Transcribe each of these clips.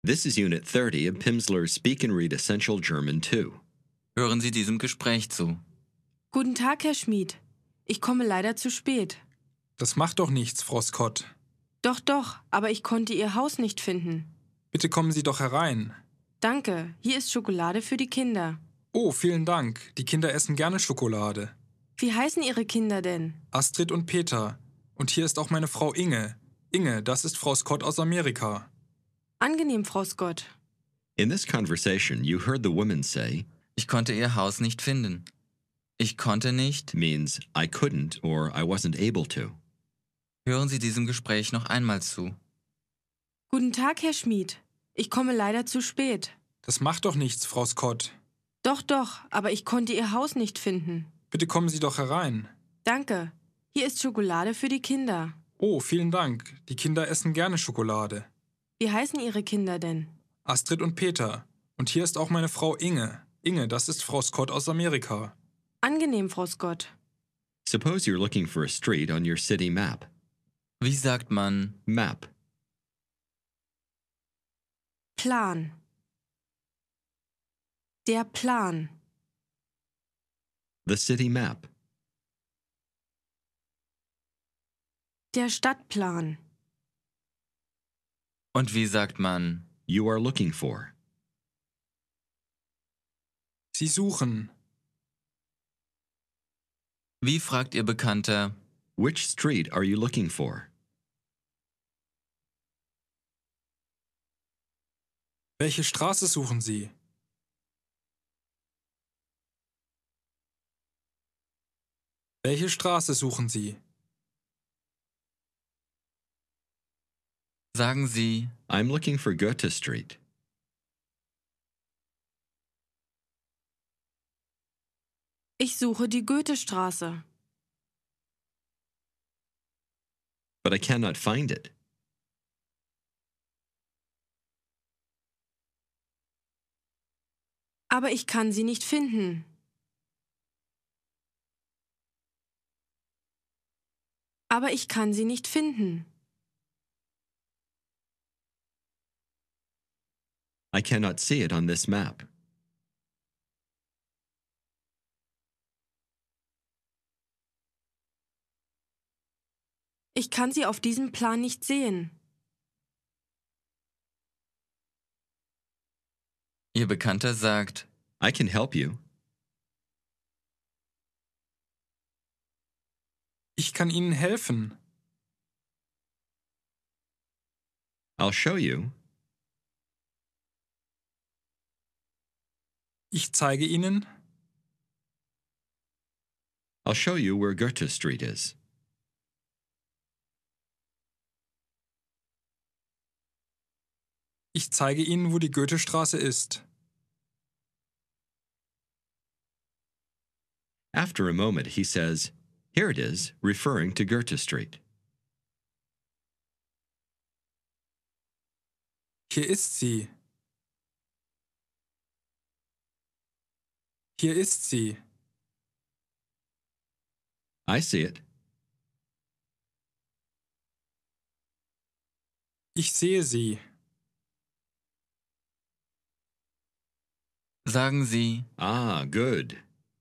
This is Unit 30 of Pimsleur's Speak and Read Essential German 2. Hören Sie diesem Gespräch zu. Guten Tag, Herr Schmid. Ich komme leider zu spät. Das macht doch nichts, Frau Scott. Doch, aber ich konnte Ihr Haus nicht finden. Bitte kommen Sie doch herein. Danke, hier ist Schokolade für die Kinder. Oh, vielen Dank. Die Kinder essen gerne Schokolade. Wie heißen Ihre Kinder denn? Astrid und Peter. Und hier ist auch meine Frau Inge. Inge, das ist Frau Scott aus Amerika. Angenehm, Frau Scott. In this conversation, you heard the woman say, Ich konnte Ihr Haus nicht finden. Ich konnte nicht. means I couldn't or I wasn't able to. Hören Sie diesem Gespräch noch einmal zu. Guten Tag, Herr Schmid. Ich komme leider zu spät. Das macht doch nichts, Frau Scott. Doch, aber ich konnte Ihr Haus nicht finden. Bitte kommen Sie doch herein. Danke, hier ist Schokolade für die Kinder. Oh, vielen Dank. Die Kinder essen gerne Schokolade. Wie heißen Ihre Kinder denn? Astrid und Peter. Und hier ist auch meine Frau Inge. Inge, das ist Frau Scott aus Amerika. Angenehm, Frau Scott. Suppose you're looking for a street on your city map. Wie sagt man Map. Plan. Der Plan. The city map. Der Stadtplan. und wie sagt man You are looking for. Sie suchen. Wie fragt Ihr Bekannter, Which street are you looking for? Welche Straße suchen Sie? Welche Straße suchen Sie? sagen Sie, I'm looking for Goethe Street. Ich suche die Goethestraße. But I cannot find it. Aber ich kann sie nicht finden. Aber ich kann sie nicht finden. I cannot see it on this map. Ich kann sie auf diesem Plan nicht sehen. Ihr Bekannter sagt, I can help you. Ich kann Ihnen helfen. I'll show you. Ich zeige Ihnen. I'll show you where Goethe Street is. Ich zeige Ihnen, wo die Goethestraße ist. After a moment, he says, Here it is, referring to Goethe Street. Hier ist sie. Hier ist sie. I see it. Ich sehe sie. sagen Sie, Ah, good.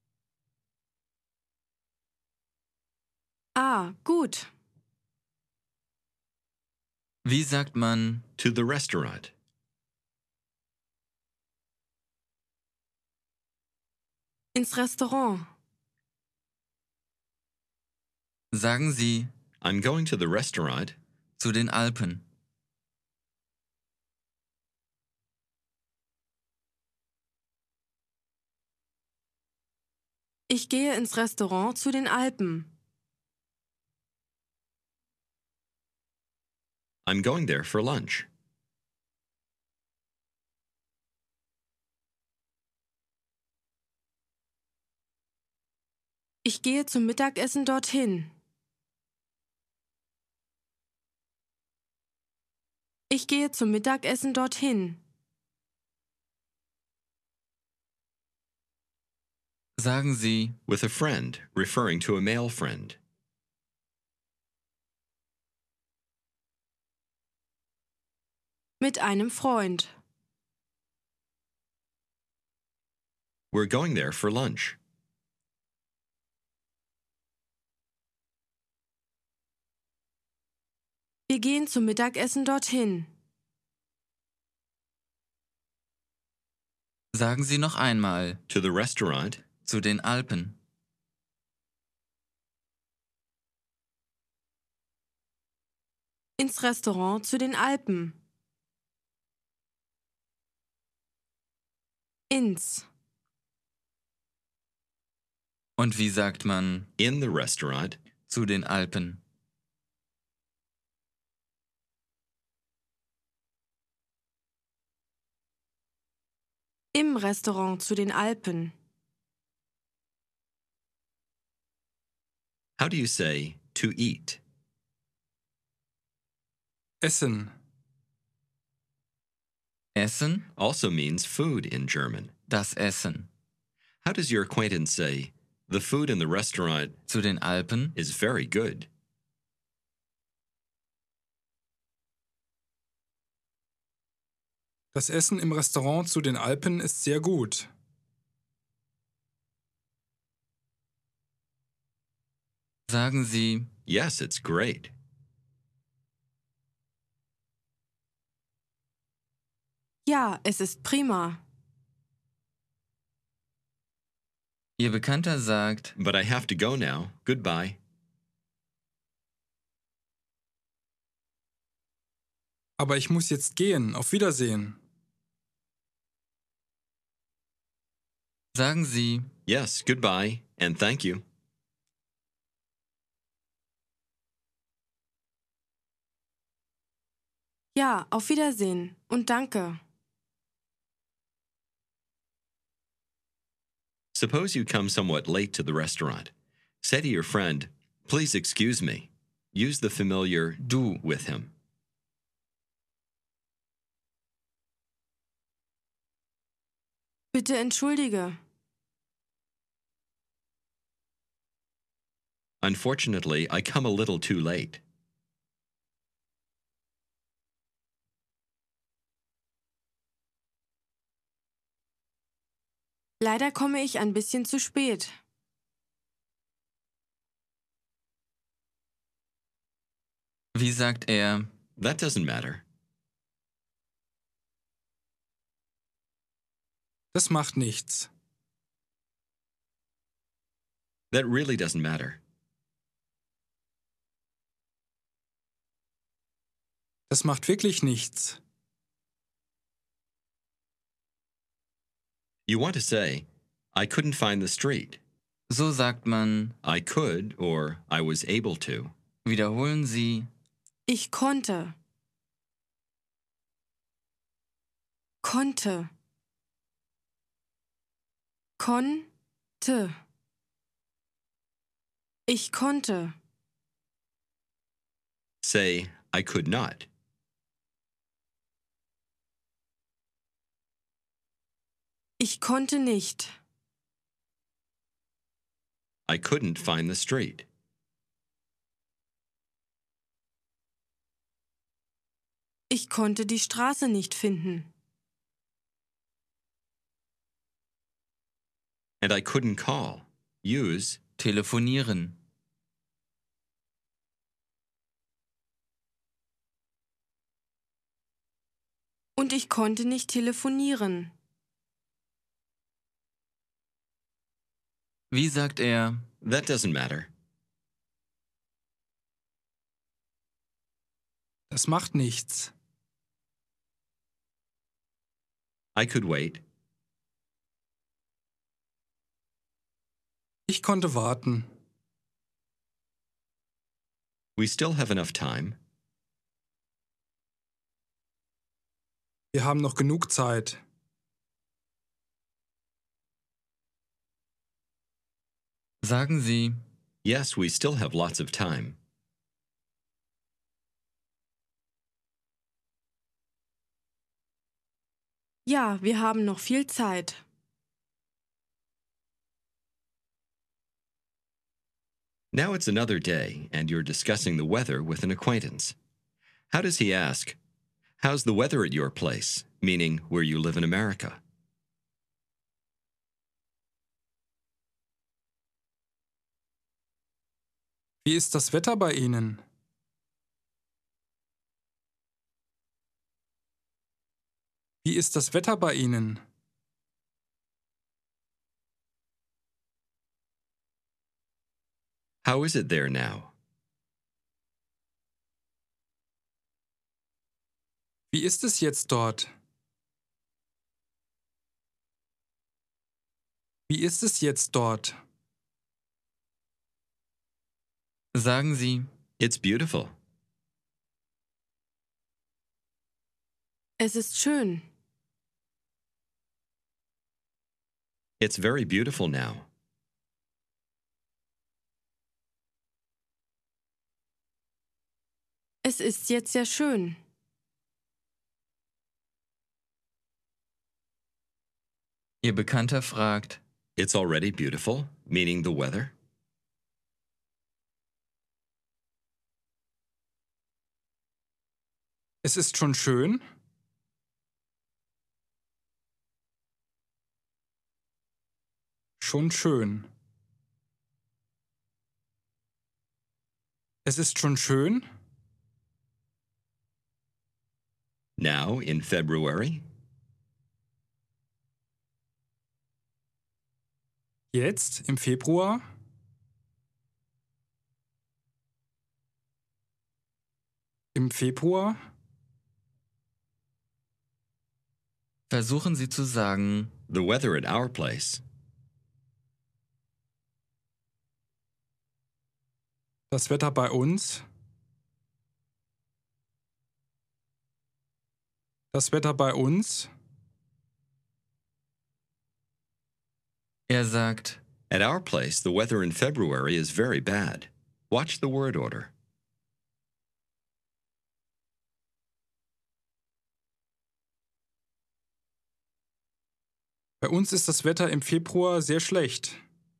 Ah, gut. wie sagt man To the restaurant. Ins Restaurant. sagen Sie I'm going to the restaurant. zu den Alpen. Ich gehe ins Restaurant zu den Alpen. I'm going there for lunch. Ich gehe zum Mittagessen dorthin. Ich gehe zum Mittagessen dorthin. Sagen Sie, With a friend, referring to a male friend. Mit einem Freund. We're going there for lunch. Wir gehen zum Mittagessen dorthin. Sagen Sie noch einmal. To the restaurant. Zu den Alpen. Ins Restaurant zu den Alpen. Ins. Und wie sagt man In the restaurant. zu den Alpen? Im Restaurant zu den Alpen. How do you say to eat? Essen. Essen? Also means food in German. Das Essen. How does your acquaintance say, the food in the restaurant Zu den Alpen? is very good? Das Essen im Restaurant zu den Alpen ist sehr gut. Sagen Sie, Yes, it's great. Ja, es ist prima. Ihr Bekannter sagt, But I have to go now. Goodbye. Aber ich muss jetzt gehen. Auf Wiedersehen. sagen Sie, Yes, goodbye, and thank you. Ja, auf Wiedersehen und danke. Suppose you come somewhat late to the restaurant. Say to your friend, please excuse me. Use the familiar du. with him. Bitte entschuldige. Unfortunately, I come a little too late. Leider komme ich ein bisschen zu spät. Wie sagt er, That doesn't matter. Das macht nichts. That really doesn't matter. Das macht wirklich nichts. You want to say, I couldn't find the street. so sagt man, I could or I was able to. wiederholen Sie, Ich konnte. Konnte. Konnte. Ich konnte. Say, I could not. Ich konnte nicht. I couldn't find the street. Ich konnte die Straße nicht finden. And I couldn't call. Use, telefonieren. Und ich konnte nicht telefonieren. Wie sagt er, that doesn't matter. Das macht nichts. I could wait. Ich konnte warten. We still have enough time. Wir haben noch genug Zeit. sagen Sie, Yes, we still have lots of time. Ja, wir haben noch viel Zeit. Now it's another day, and you're discussing the weather with an acquaintance. How does he ask, How's the weather at your place? Meaning where you live in America. Wie ist das Wetter bei Ihnen? Wie ist das Wetter bei Ihnen? How is it there now? Wie ist es jetzt dort? Wie ist es jetzt dort? Sagen Sie, It's beautiful. Es ist schön. It's very beautiful now. Es ist jetzt sehr schön. Ihr Bekannter fragt, It's already beautiful, meaning the weather. Es ist schon schön? Schon schön. Es ist schon schön? Now, in February, Jetzt, im Februar? Im Februar? versuchen Sie zu sagen, the weather at our place. Das Wetter bei uns? Das Wetter bei uns? er sagt, At our place, the weather in February is very bad. Watch the word order. Bei uns ist das Wetter im Februar sehr schlecht.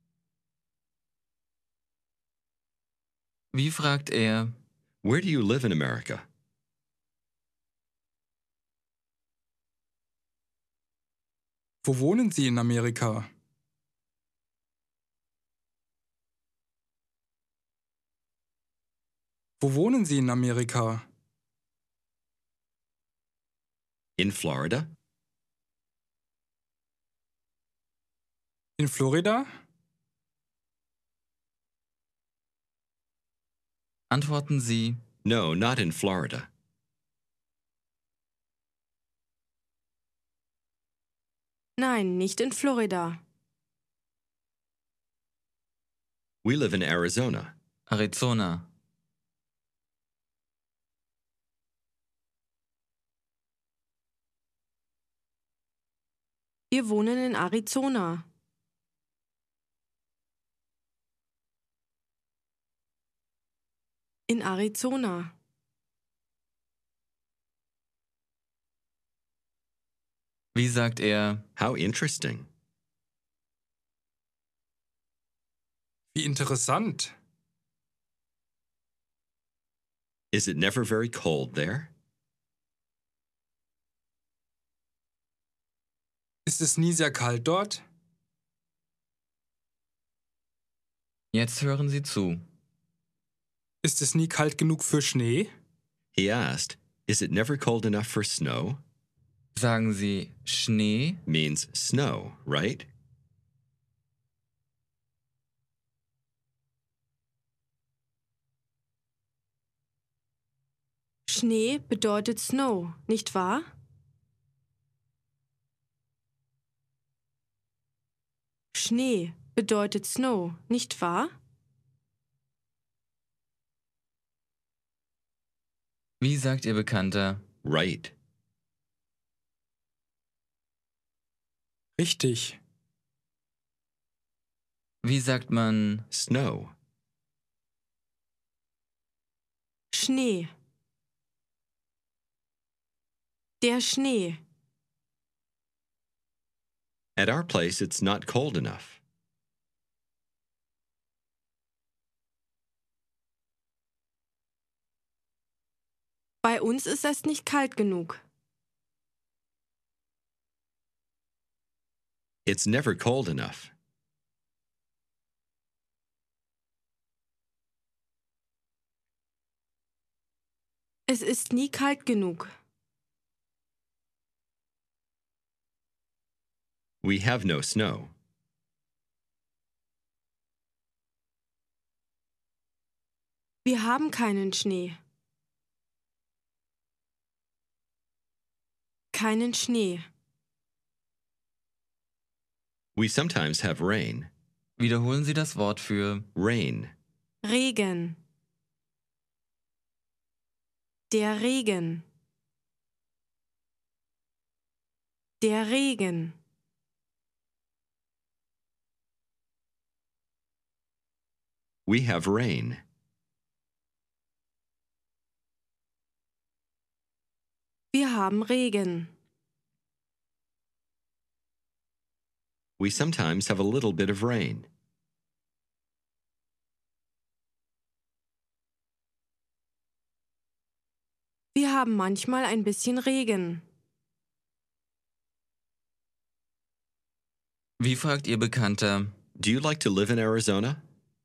wie fragt er, Where do you live in America? Wo wohnen Sie in Amerika? Wo wohnen Sie in Amerika? In Florida? In Florida? antworten Sie, No, not in Florida. Nein, nicht in Florida. We live in Arizona. Arizona. Wir wohnen in Arizona. In Arizona. Wie sagt er, How interesting. Wie interessant. Is it never very cold there? Ist es nie sehr kalt dort? jetzt hören Sie zu. Ist es nie kalt genug für Schnee? He asked, Is it never cold enough for snow? Sagen Sie Schnee, Means snow, right? Schnee bedeutet Snow, nicht wahr? Schnee bedeutet Snow, nicht wahr? wie sagt Ihr Bekannter, Right. Richtig. wie sagt man, Snow. Schnee. Der Schnee. At our place, it's not cold enough. Bei uns ist es nicht kalt genug. It's never cold enough. Es ist nie kalt genug. We have no snow. Wir haben keinen Schnee. Keinen Schnee. We sometimes have rain. Wiederholen Sie das Wort für Rain. Regen. Der Regen. Der Regen. We have rain. Wir haben Regen. We sometimes have a little bit of rain. Wir haben manchmal ein bisschen Regen. Wie fragt Ihr Bekannter? Do you like to live in Arizona?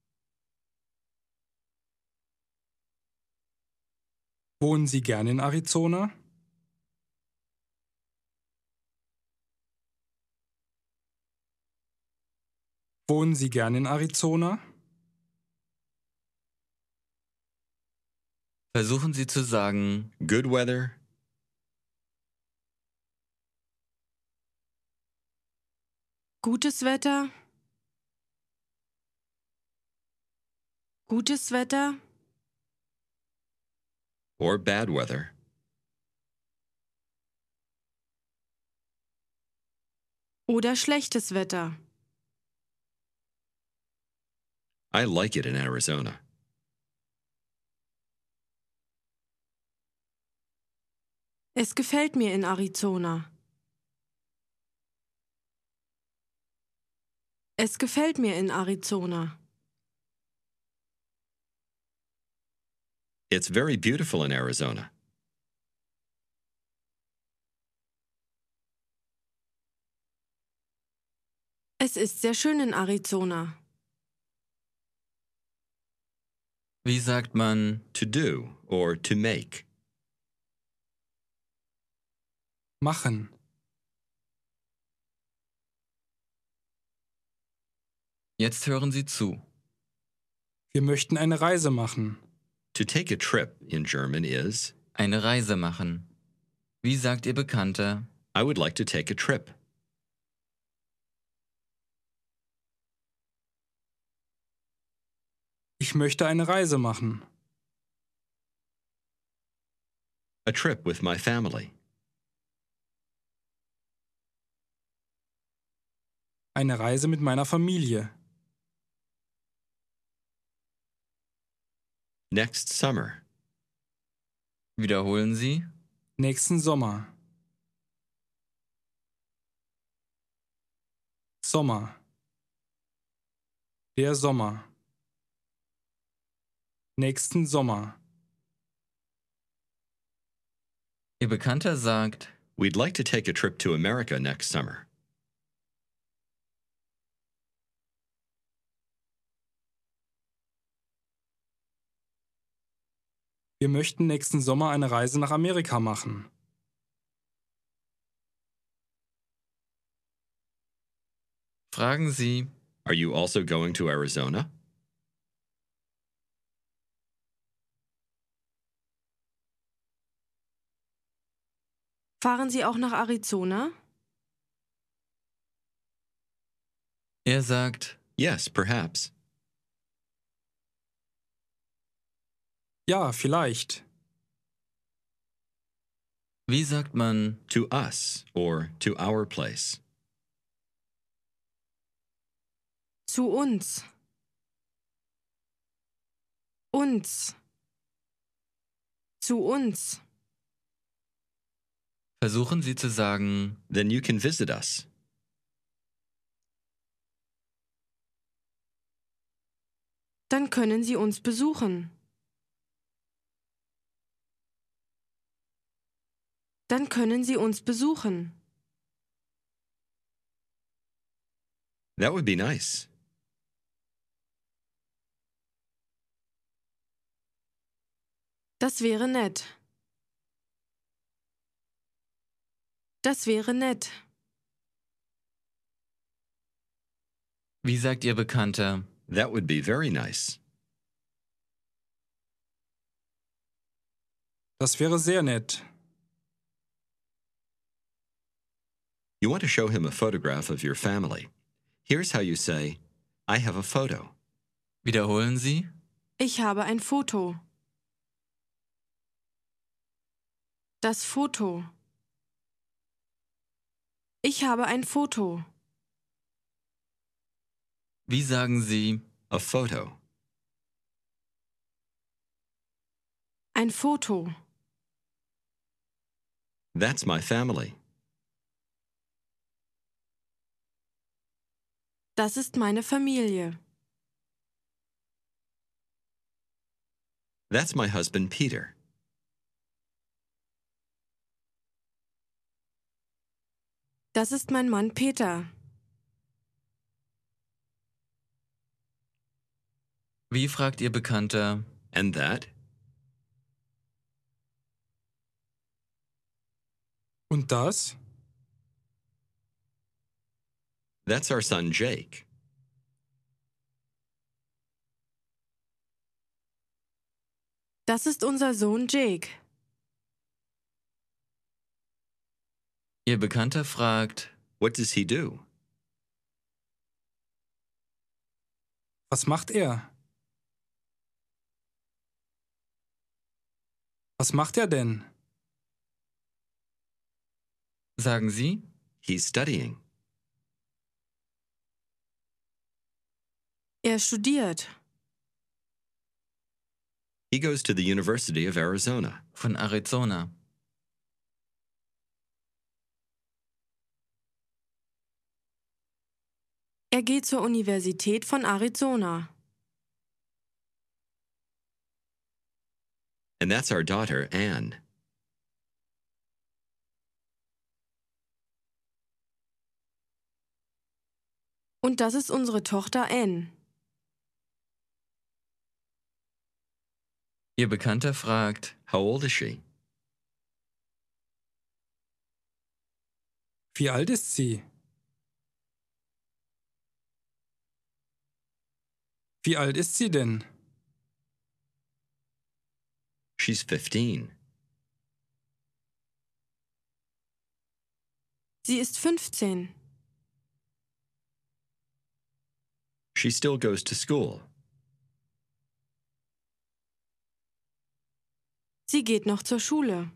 Wohnen Sie gern in Arizona? Wohnen Sie gern in Arizona? Versuchen Sie zu sagen, Good weather? Gutes Wetter. Gutes Wetter. Or bad weather? Oder schlechtes Wetter. I like it in Arizona. Es gefällt mir in Arizona. Es gefällt mir in Arizona. It's very beautiful in Arizona. Es ist sehr schön in Arizona. wie sagt man To do or to make. Machen. Jetzt hören Sie zu. Wir möchten eine Reise machen. To take a trip in German is Eine Reise machen. Wie sagt Ihr Bekannter? I would like to take a trip. Ich möchte eine Reise machen. A trip with my family. Eine Reise mit meiner Familie. Next summer. Wiederholen Sie. Nächsten Sommer. Sommer. Der Sommer. Nächsten Sommer. Ihr Bekannter sagt, We'd like to take a trip to America next summer. Wir möchten nächsten Sommer eine Reise nach Amerika machen. fragen Sie, Are you also going to Arizona? Fahren Sie auch nach Arizona? er sagt, Yes, perhaps. Ja, vielleicht. wie sagt man To us or to our place. Zu uns. Uns. Zu uns. versuchen Sie zu sagen, Then you can visit us. Dann können Sie uns besuchen. Dann können Sie uns besuchen. That would be nice. Das wäre nett. Das wäre nett. Wie sagt Ihr Bekannter? That would be very nice. Das wäre sehr nett. You want to show him a photograph of your family. Here's how you say, I have a photo. Wiederholen Sie? Ich habe ein Foto. Das Foto. Ich habe ein Foto. Wie sagen Sie? A photo. Ein Foto. That's my family. Das ist meine Familie. That's my husband, Peter. Das ist mein Mann Peter. Wie fragt Ihr Bekannter? And that? Und das? That's our son, Jake. Das ist unser Sohn Jake. Ihr Bekannter fragt, What does he do? Was macht er? Was macht er denn? sagen Sie? He's studying. Er studiert. He goes to the University of Arizona. Von Arizona. Er geht zur Universität von Arizona. And that's our daughter, Anne. Und das ist unsere Tochter Anne. Ihr Bekannter fragt, How old is she? Wie alt ist sie? Wie alt ist sie denn? She's 15. Sie ist 15. She still goes to school. Sie geht noch zur Schule.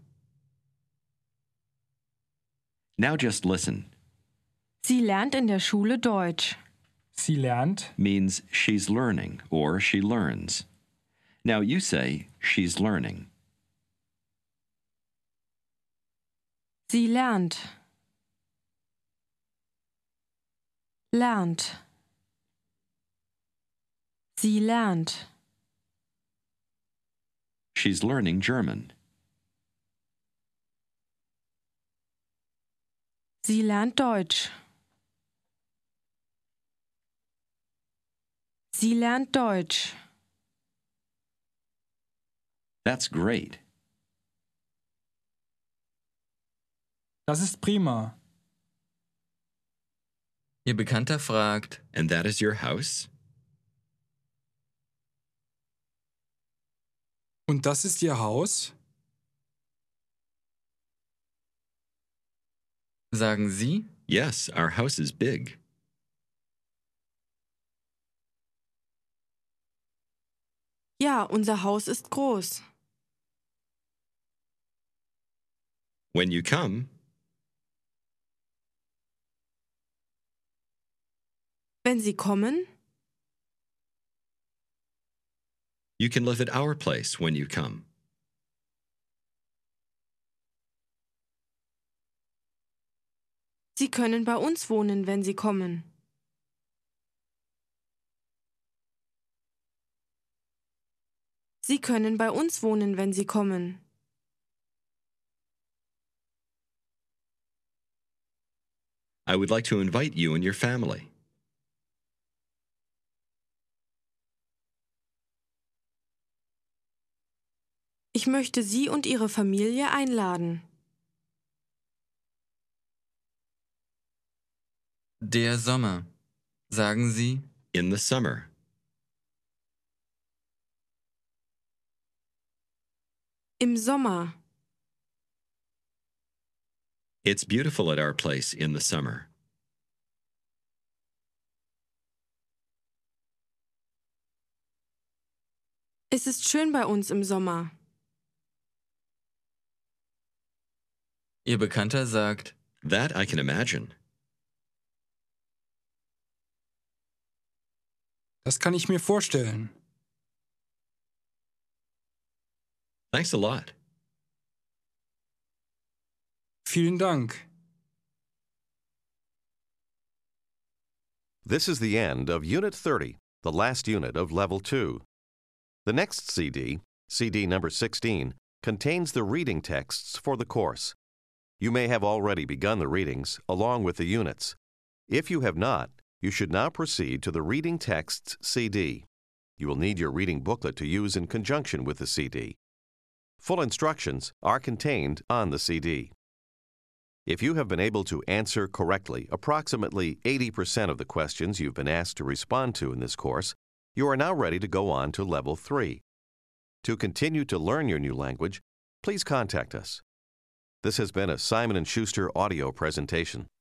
Now just listen. Sie lernt in der Schule Deutsch. Sie lernt. Means she's learning or she learns. Now you say she's learning. Sie lernt. Lernt. Sie lernt. She's learning German. Sie lernt Deutsch. Sie lernt Deutsch. That's great. Das ist prima. Ihr Bekannter fragt, And that is your house? Und das ist Ihr Haus? sagen Sie? Yes, our house is big. Ja, unser Haus ist groß. When you come, Wenn Sie kommen, you can live at our place when you come. Sie können bei uns wohnen, wenn Sie kommen. Sie können bei uns wohnen, wenn Sie kommen. I would like to invite you and your family. Ich möchte Sie und Ihre Familie einladen. Der Sommer. Sagen Sie, In the summer. Im Sommer. It's beautiful at our place in the summer. Es ist schön bei uns im Sommer. Ihr Bekannter sagt, That I can imagine. Das kann ich mir vorstellen. Thanks a lot. Vielen Dank. This is the end of Unit 30, the last unit of Level 2. The next CD, CD number 16, contains the reading texts for the course. You may have already begun the readings along with the units. If you have not, you should now proceed to the Reading Texts CD. You will need your reading booklet to use in conjunction with the CD. Full instructions are contained on the CD. If you have been able to answer correctly approximately 80% of the questions you've been asked to respond to in this course, you are now ready to go on to Level 3. To continue to learn your new language, please contact us. This has been a Simon & Schuster audio presentation.